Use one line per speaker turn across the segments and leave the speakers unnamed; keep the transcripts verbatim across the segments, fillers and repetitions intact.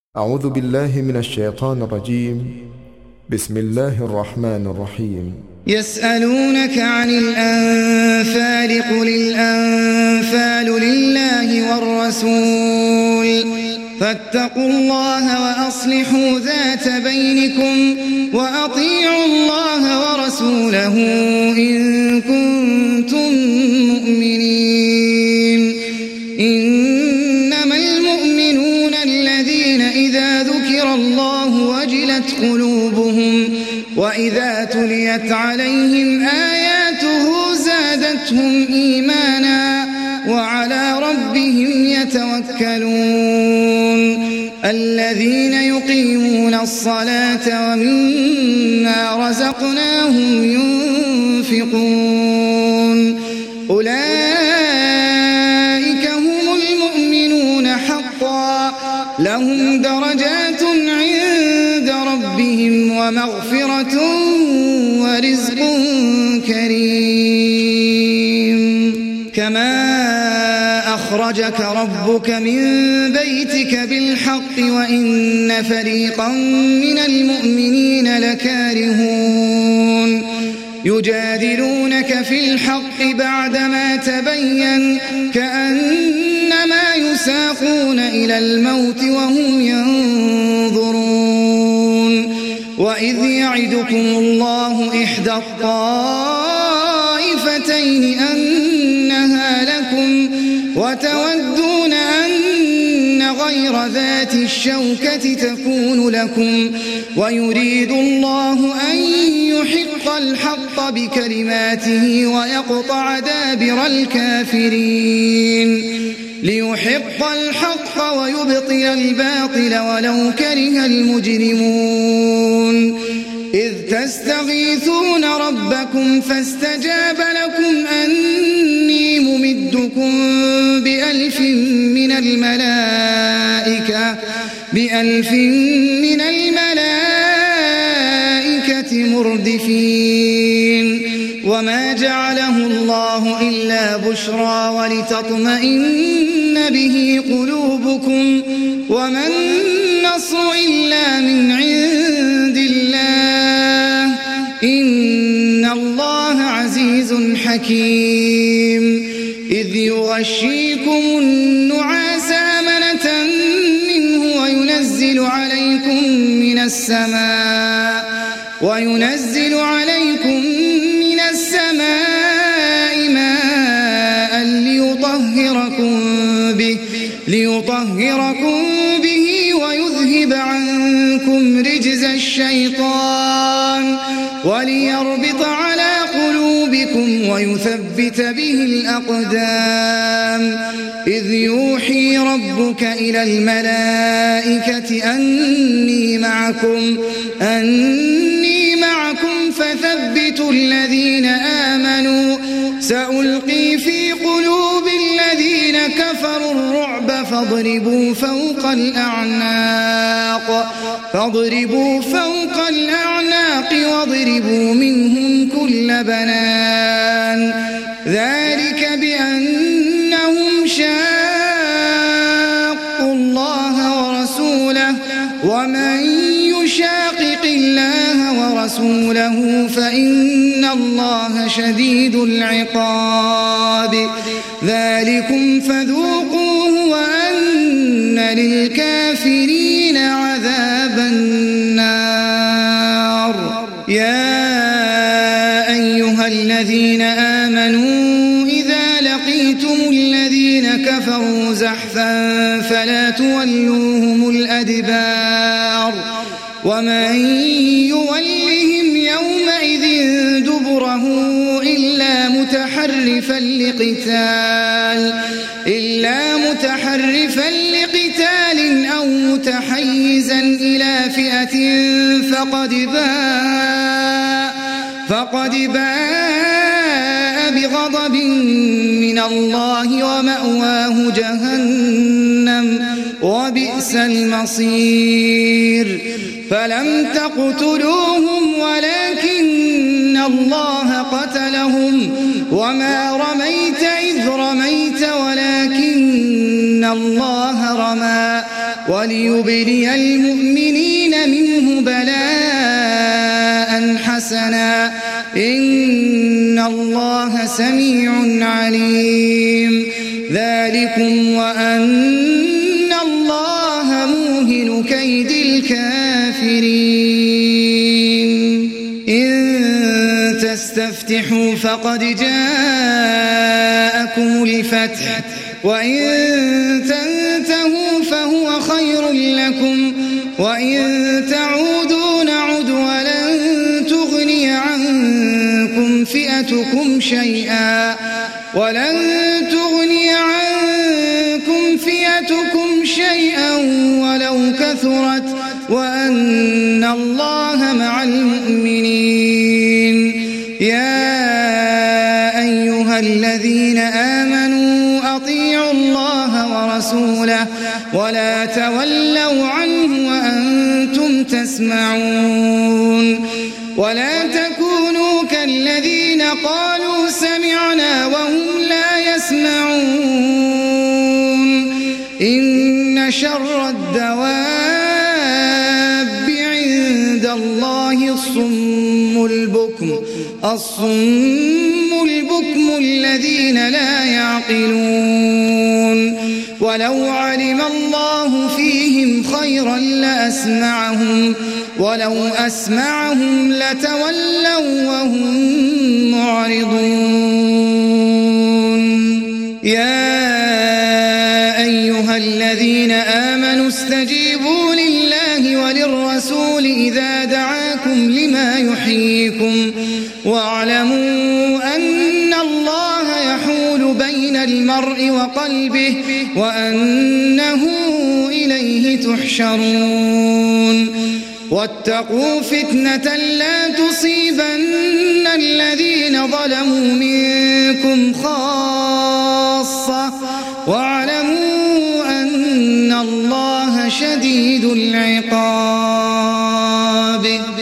أعوذ بالله من الشيطان الرجيم. بسم الله الرحمن الرحيم.
يسألونك عن الأنفال قل الأنفال لله والرسول فاتقوا الله وأصلحوا ذات بينكم وأطيعوا الله ورسوله إن كنتم مؤمنين. إنما المؤمنون الذين إذا ذكر الله وجلت قلوبهم وإذا تليت عليهم آياته زادتهم إيمانا وعلى ربهم يتوكلون. الذين يقيمون الصلاة ومما رزقناهم ينفقون أولئك هم المؤمنون حقا لهم درجات عند ربهم ومغفرة ورزق كريم. كما أخرجك ربك من بيتك بالحق وإن فريقا من المؤمنين لكارهون يجادلونك في الحق بعدما تبين كأنما يساقون إلى الموت وهم ينظرون. وإذ يعدكم الله إحدى الطائفتين أنها لكم وتودون أن غير ذات الشوكة تكون لكم ويريد الله أن يحق الحق بكلماته ويقطع دابر الكافرين ليحق الحق ويبطل الباطل ولو كره المجرمون. إذ تستغيثون ربكم فاستجاب لكم أني ممدكم بألف من الملائكة بألف من الملائكة مردفين. وما جعله الله إلا بشرى ولتطمئن به قلوبكم وما النصر إلا من عند الله إن الله عزيز حكيم. إذ يغشيكم النعاس أمنة منه وينزل عليكم من السماء وينزل عليكم من السماء ماء ليطهركم به ليطهركم به ويذهب عنكم رجز الشيطان وليربط على قلوبكم ويثبت به الأقدام. إذ يوحي ربك إلى الملائكة أني معكم أني معكم فثبتوا الذين آمنوا سألقي في قلوب الذين كفروا الرعب فاضربوا فوق الأعناق فاضربوا فوق الأعناق واضربوا منهم كل بنان. ذلك بأنهم شاقوا الله ورسوله ومن يشاقق الله ورسوله فإن الله شديد العقاب. ذلكم فذوقوه وأن للكافرين عذاب النار. يا أيها الذين آمنوا إذا لقيتم الذين كفروا زحفا فلا تولوهم الأدبار ومن يولهم يومئذ دبره إلا متحرفا لقتال إلا متحرفا لقتال أو متحيزا إلى فئة فقد باء فقد باء بغضب من الله ومأواه جهنم وبئس المصير. فلم تقتلوهم ولكن الله قتلهم وما رميت إذ رميت ولكن الله رمى وليبلي المؤمنين منه بلاء حسنا إن الله سميع عليم ذلكم وأن الله موهن كيد الكافرين إن تستفتحوا فقد جاءكم الفتح وإن تنتهوا فهو خير لكم وإن تعودوا نعد ولن تغني عنكم فئتكم شيئا ولن تغني عنكم فئتكم شيئا ولو كثرت وأن الله مع المؤمنين يا أيها الذين آمنوا أطيعوا الله ورسوله ولا تولوا عنه وأنتم تسمعون ولا تكونوا كالذين قالوا سمعنا وهم لا يسمعون إن شر الدواب عند الله الصم البكم الصم البكم الذين لا يعقلون ولو علم الله فيهم خيرا لأسمعهم ولو أسمعهم لتولوا وهم معرضون يا أيها الذين آمنوا استجيبوا لله وللرسول إذا دعاكم لما يحييكم واعلموا أن الله يحول بين المرء وقلبه وأنه إليه تحشرون واتقوا فتنة لا تصيبن الذين ظلموا منكم خاصة واعلموا أن الله شديد العقاب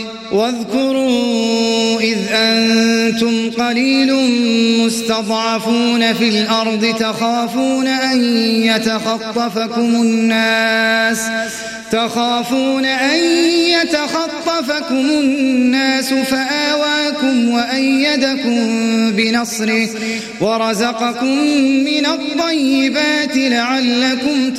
واذكروا إذ أنتم قليل مستضعفون في الأرض تخافون أن يتخطفكم الناس تخافون أن يتخطفكم الناس فآواكم وأيدكم بنصره ورزقكم من الطيبات لعلكم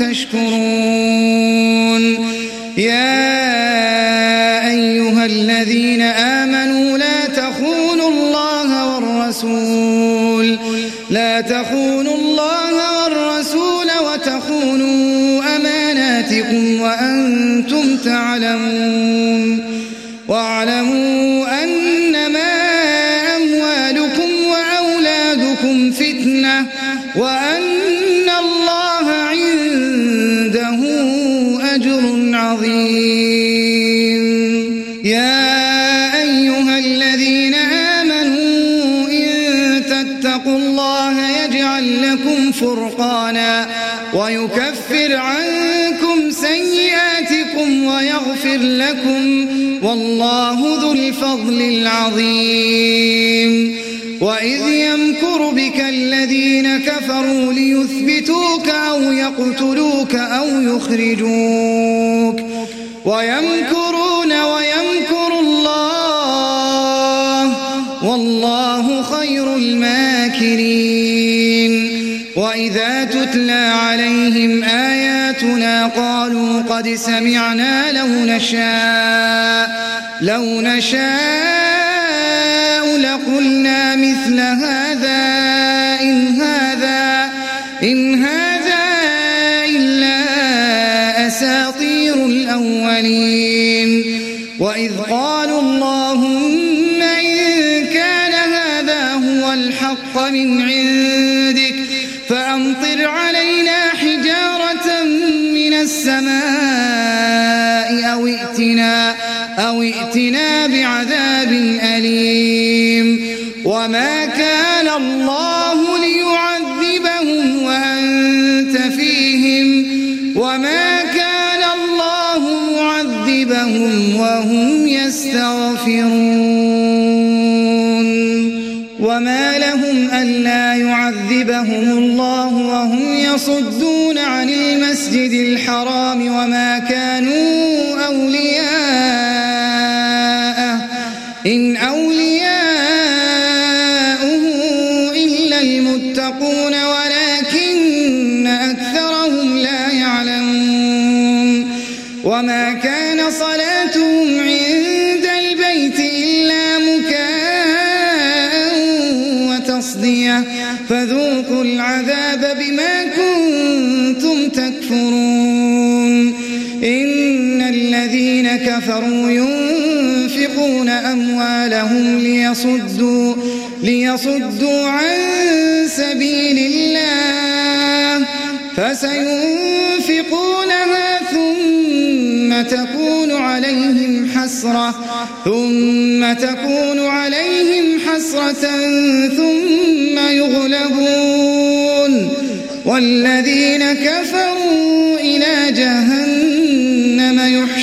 تشكرون يا أيها الذين آمنوا لا تخونوا الله والرسول لا تخونوا الله والرسول وتخونوا أماناتكم وأنتم تعلمون واعلموا أنما أموالكم وأولادكم فتنة وأن الله عنده أجر عظيم يا أيها الذين آمنوا إن تتقوا الله يجعل لكم فرقانا ويكفر عنكم سيئاتكم ويغفر لكم والله ذو الفضل العظيم وإذ يمكر بك الذين كفروا ليثبتوك أو يقتلوك أو يخرجوك ويمكرون ويمكر الله والله خير الماكرين وإذا تتلى عليهم آياتنا قالوا قد سمعنا لو نشاء لو نشاء لقلنا مثل هذا إن هذا إن هذا إلا أساطير الأولين وإذ قالوا اللهم إن كان هذا هو الحق من عندك فأمطر علينا حجارة من السماء أو ائتنا أو ائتنا بعذاب أليم وما كان الله ليعذبهم وأنت فيهم وما كان الله معذبهم وهم يستغفرون وما لهم ألا يعذبهم الله وهم يصدون عن المسجد الحرام وما كانوا أولياءه إن أولياؤه إلا المتقون ولكن أكثرهم لا يعلمون وما كان صلاتهم عند البيت إلا مكاء وتصدية فذوقوا العذاب بما كنتم تكفرون إن الذين كفروا ينفقون أموالهم ليصدوا, ليصدوا عن سبيل الله فسينفقونها ثم تكون عليهم حسرة ثم تكون عليهم حسرة ثم يغلبون والذين كفروا إلى جهنم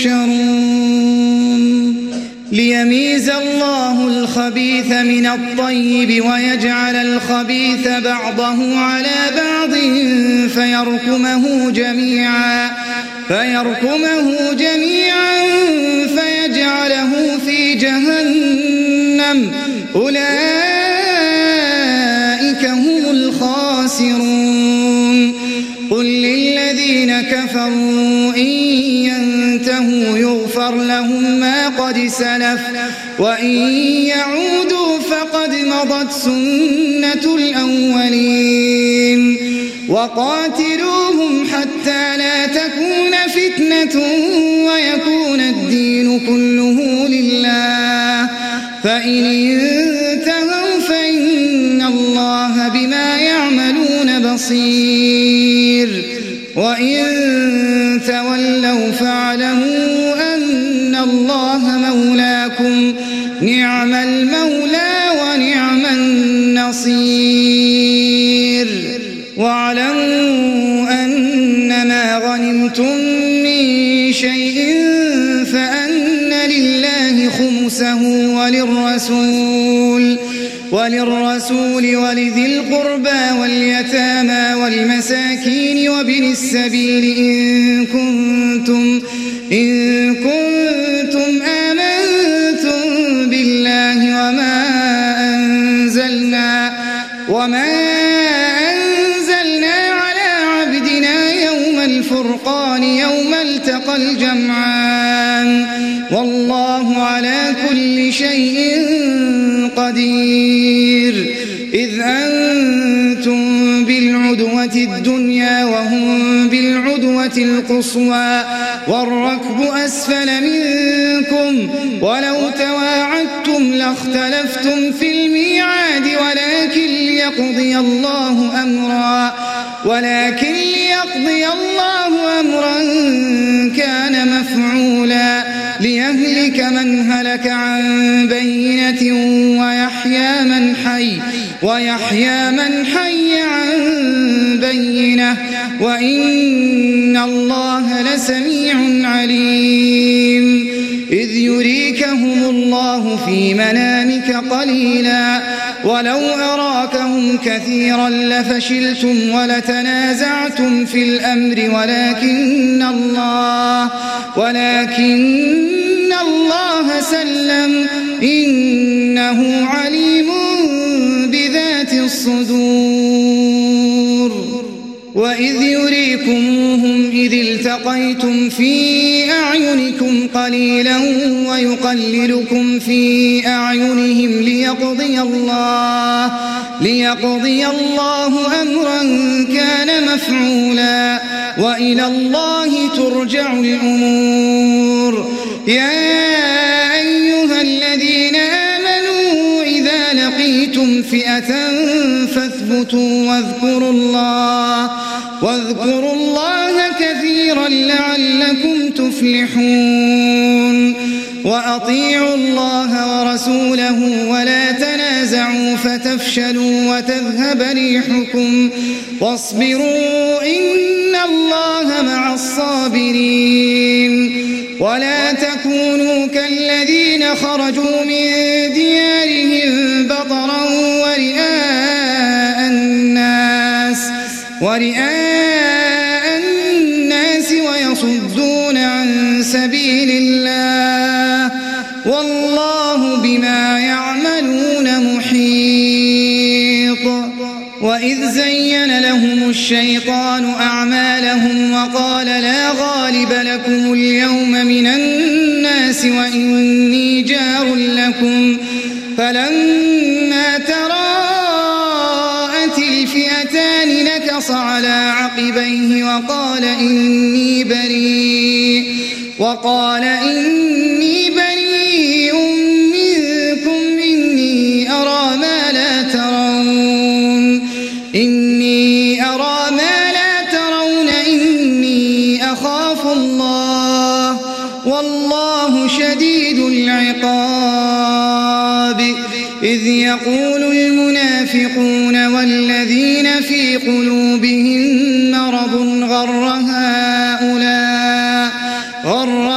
يحشرون ليميز الله الخبيث من الطيب ويجعل الخبيث بعضه على بعض فيركمه جميعا فيركمه جميعا فيجعله في جهنم أولئك هم الخاسرون قل للذين كفروا إن ينتهوا يغفر لهم ما قد سلف وإن يعودوا فقد مضت سنة الأولين وقاتلوهم حتى لا تكون فتنة ويكون الدين كله لله فإن انتهوا فإن الله بما يعملون بصير وإن تولوا فاعلموا أن الله مولاكم نعم المولى ونعم النصير واعلموا أن ما غنمتم من شيء فأن لله خمسه وللرسول وللرسول ولذي القربى واليتامى والمساكين وابن السبيل إن كنتم إن كنتم آمنتم بالله وما أنزلنا وما أنزلنا على عبدنا يوم الفرقان يوم التقى الجمعان والله على كل شيء قدير إذ أنتم بالعدوة الدنيا وهم بالعدوة القصوى والركب أسفل منكم ولو تواعدتم لاختلفتم في الميعاد ولكن ليقضي الله أمرا ولكن ليقضي الله أمرا كان مفعولا ليهلك من هلك عن بينة ويحيى من حي ويحيى من حي عن بينة وإن الله لسميع عليم إذ يريكهم الله في منامك قليلا ولو أراكهم كثيرا لفشلتم ولتنازعتم في الأمر ولكن الله ولكن الله سلم إنه عليم بذات الصدور وإذ يريكموهم إذ التقيتم في أعينكم قليلا ويقللكم في أعينهم ليقضي الله ليقضي الله أمرا كان مفعولا وإلى الله ترجع الأمور يا أيها الذين آمنوا إذا لقيتم فئة فاثبتوا واذكروا الله واذكروا الله كثيرا لعلكم تفلحون وأطيعوا الله ورسوله ولا تنازعوا فتفشلوا وتذهب ريحكم واصبروا إن الله مع الصابرين ولا تكونوا كالذين خرجوا من ديارهم بطرا ورئاء الناس ويصدون عن سبيل الله والله بما يعملون محيط. وإذ زين لهم الشيطان أعمالهم وقال لا غالب لكم اليوم من الناس وإني جار لكم فلما تراءت الفئتان نكص على عقبيه وقال إني بريء وقال إني بريء منكم إني أرى ما لا ترون إني أرى ما لا ترون إني أخاف الله والله شديد العقاب. إذ يقول المنافقون والذين في قلوبهم مرض غر هؤلاء غر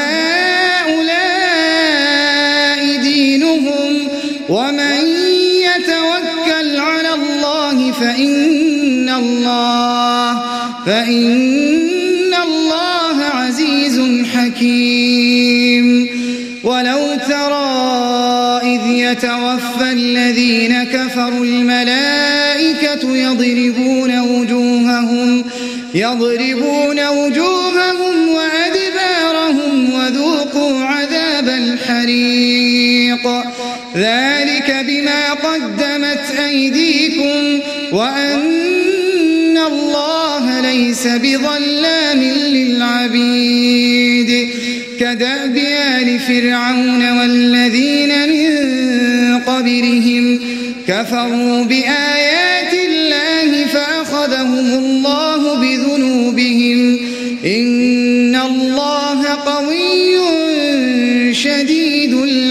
هؤلاء دينهم ومن يتوكل على الله فإن الله فإن الله عزيز حكيم. ولو ترى إذ يتوفى الذين كفروا الملائكة يضربون وجوههم يضربون وجوههم وأدبارهم وذوقوا عذاب الحريق ذلك بما قدمت أيديكم وأن الله ليس بظلام للعبيد. كدأب آل فرعون والذين من قبلهم كفروا بآيات الله فأخذهم الله بذنوبهم إن الله قوي شديد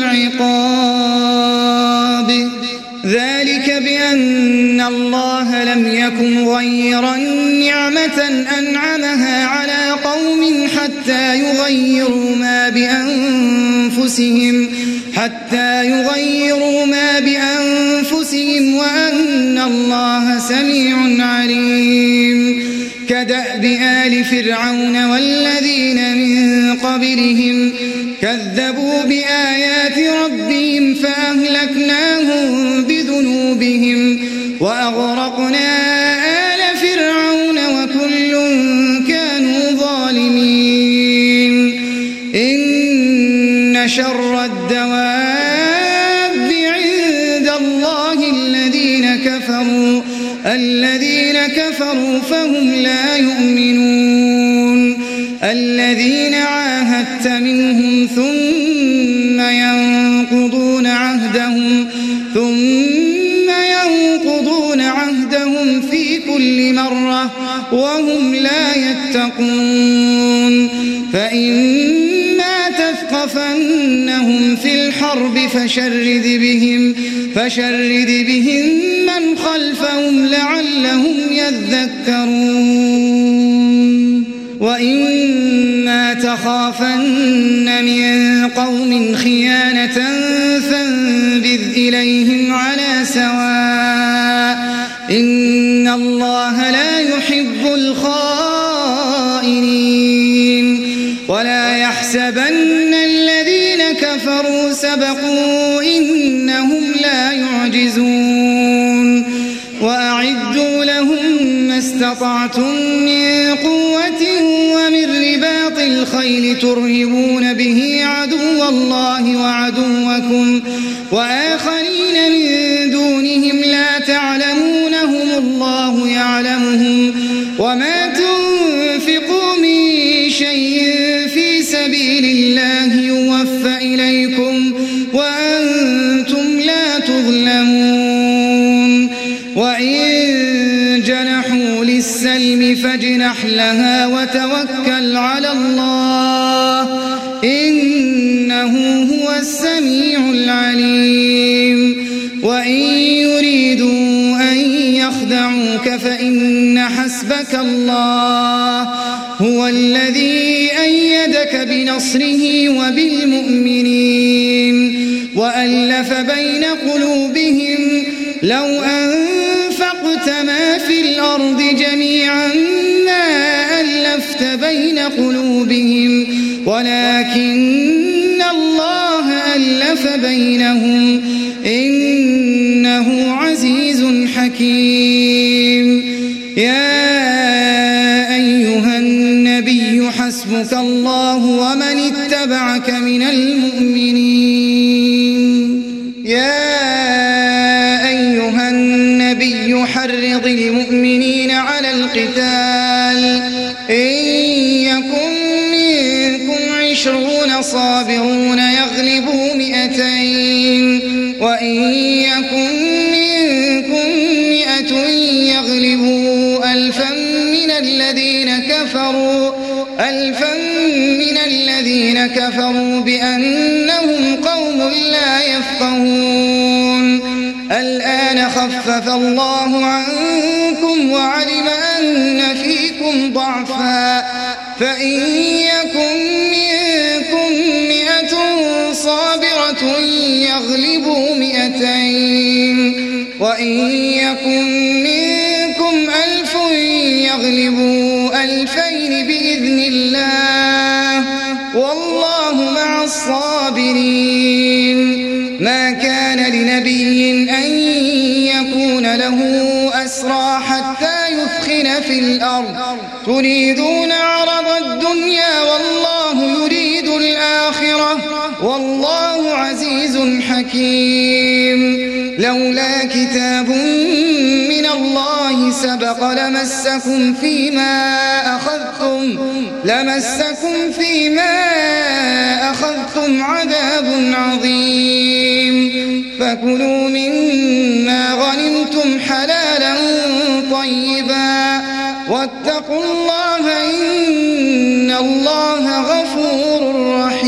العقاب. ذلك بأن الله لم يكن غيرا نعمة أنعمها على قوم حتى يغيروا ما بأنفسهم حتى يغيروا ما بأنفسهم وأن الله سميع عليم. كدأب آل فرعون والذين من قبلهم كذبوا بآيات ربهم فأهلكناهم بذنوبهم وأغرقنا آل فرعون وكل كانوا ظالمين. إن شر الدواب عند الله الذين كفروا الذين كفروا فهم لا يؤمنون. الذين عاهدت منهم ثم ينقضون عهدهم ثم ينقضون عهدهم في كل مرة وهم لا يتقون. فإما تثقفنهم في الحرب فشرد بهم فشرد بهم من خلفهم لعلهم يذكرون. وإما تخافن من قوم خيانة فانبذ إليهم على سواء إن الله لا يحب الخائنين. ولا يحسبن الذين كفروا سبقوا إنهم لا يعجزون. وأعدوا لهم ما استطعتم من قوة ومن رباط الخيل ترهبون به عدو الله وعدوكم وآخرين من دونهم لا تعلمونهم الله يعلمهم وما تنفقوا من شيء في سبيل الله يوفى إليكم وأنتم لا تظلمون. وإن جنحوا للسلم فاجنح لها وتوكل على الله إنه هو السميع العليم. وإن يريدوا أن يخدعوك فإن حسبك الله هو الذي أيدك بنصره وبالمؤمنين وألف بين قلوبهم لو أنفقت أنفقت ما في الأرض جميعا ما ألفت بين قلوبهم ولكن الله ألف بينهم إنه عزيز حكيم. يا أيها النبي حسبك الله ومن اتبعك من المؤمنين. يا أيها النبي حرض المؤمنين على القتال إن يكن منكم عشرون صابرون يغلبوا مئتين وإن يكن منكم مئة يغلبوا ألفا من الذين كفروا ألفا من الذين كفروا بأنهم قوم لا يفقهون. الآن خفف الله عنكم وعلم أن فيكم ضعفا فإن يكن منكم مئة صابرة يغلبوا مئتين وإن يكن منكم ألف يغلبوا ألفين بإذن الله والله مع الصابرين. ما كان لنبي أن يكون له أسرى حتى يثخن في الأرض تريدون عرض الدنيا والله يريد الآخرة والله عزيز حكيم. لولا كتاب من الله سبق لمسكم فيما أخذتم لمسكم فيما أخذتم عذاب عظيم. فكلوا مما غنمتم حلالا طيبا واتقوا الله إن الله غفور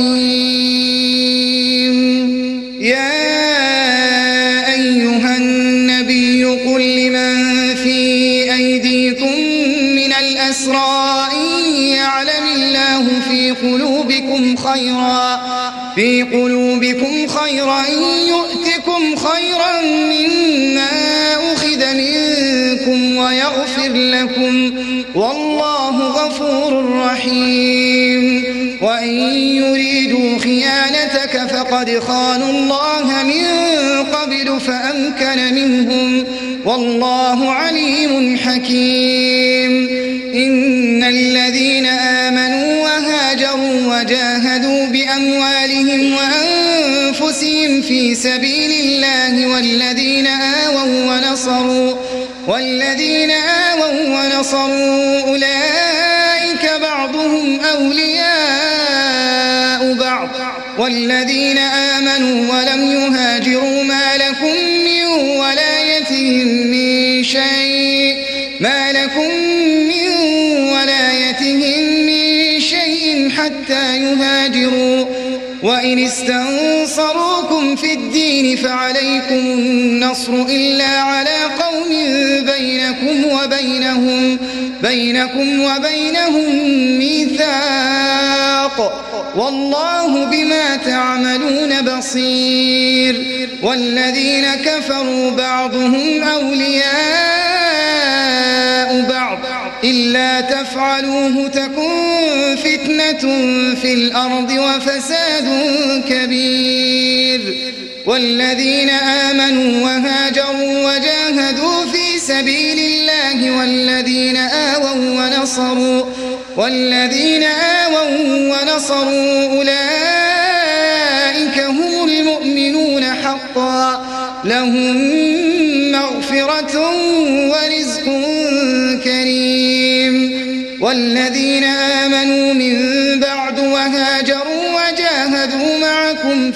رحيم. يا أيها النبي قل لمن في أيديكم من الأسرى إن يعلم الله في قلوبكم خيرا في قلوبكم خيرا يؤتكم خيرا مما أخذ منكم ويغفر لكم والله غفور رحيم. وإن يريدوا خيانتك فقد خانوا الله من قبل فأمكن منهم والله عليم حكيم. إن الذين آمنوا وهاجروا وجاهدوا بأموالهم وأنفسهم في سبيل الله والذين آووا ونصروا والذين آووا ونصروا أولئك بعضهم أولياء بعض والذين آمنوا ولم يهاجروا ما لكم من ولايتهم من شيء ما لكم من ولايتهم من شيء حتى يهاجروا وإن استنصروكم في الدين فعليكم النصر إلا على قوم بينكم وبينهم بينكم وبينهم ميثاق والله بما تعملون بصير. والذين كفروا بعضهم أولياء بعض إلا تفعلوه تكن فتنة في الأرض وفساد كبير. والذين آمنوا وهاجروا وجاهدوا في سبيل الله والذين آووا ونصروا والذين آووا ونصروا أولئك هم المؤمنون حقا لهم مغفرة ورزق كريم. والذين آمنوا من بعد وهاجروا وجاهدوا معكم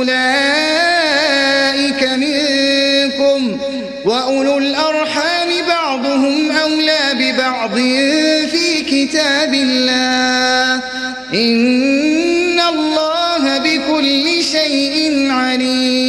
فأولئك منكم وأولو الأرحام بعضهم أولى ببعض في كتاب الله إن الله بكل شيء عليم.